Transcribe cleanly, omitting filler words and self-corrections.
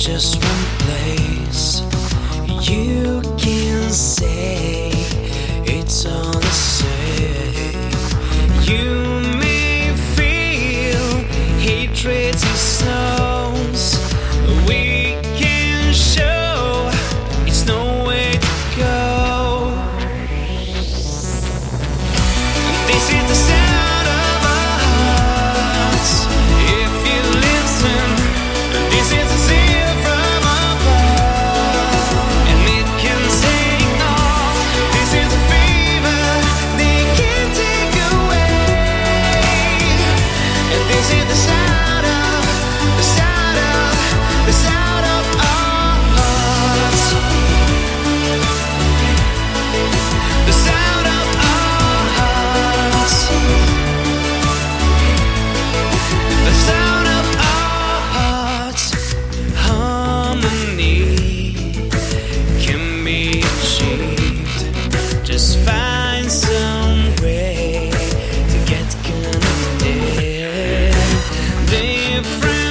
just one place you can say it's all the same. You may feel hatred is snows. We can show it's no way to go. This is the sound of our hearts. If you listen, this is the seal from above, and it can say no. This is a fever they can't take away. And this is the sound of, the sound of, the sound of our hearts. The sound of our hearts. The sound of our hearts. Harmony can be achieved. Just find some way to get connected. Different